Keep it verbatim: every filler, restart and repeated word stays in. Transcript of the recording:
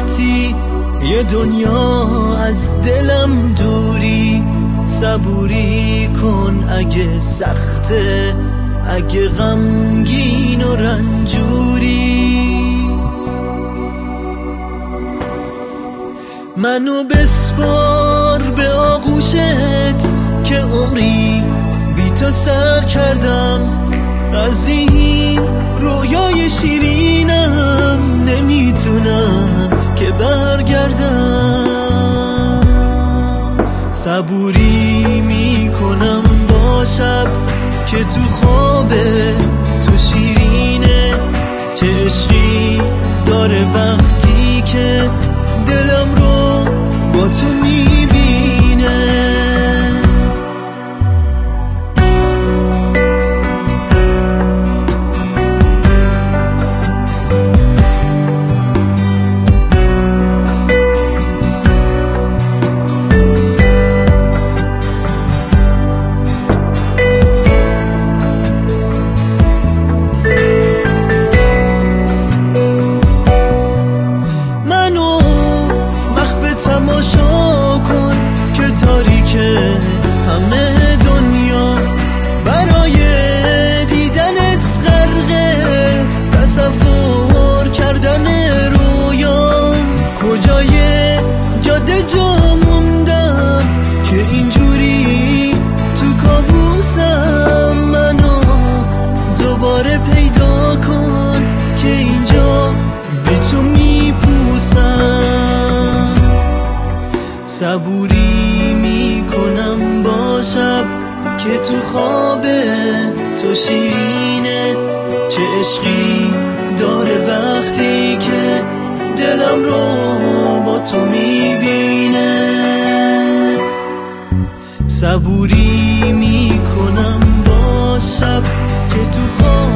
وقتی یه دنیا از دلم دوری، صبوری کن اگه سخته، اگه غمگین و رنجوری. منو بسپار به آغوشت که عمری بی تو سر کردم، از این رویای شیرینم نمیتونم که برگردم. صبوری میکنم با شب که تو خوابه، تو شیرینه، چه عشقی داره وقتی که دلم رو با تو میبینه. تماشا کن که تاریکه همه دنیا، برای دیدنت غرقه، تصور کردن رویام. کجای جاده جا موندم که اینجوری تو کابوسم، منو دوباره پیدا کن که اینجا به تو میپوسم. صبوری میکنم با شب که تو خوابه، تو شیرینه، چه عشقی داره وقتی که دلم رو با تو میبینه. صبوری میکنم با شب که تو خوابه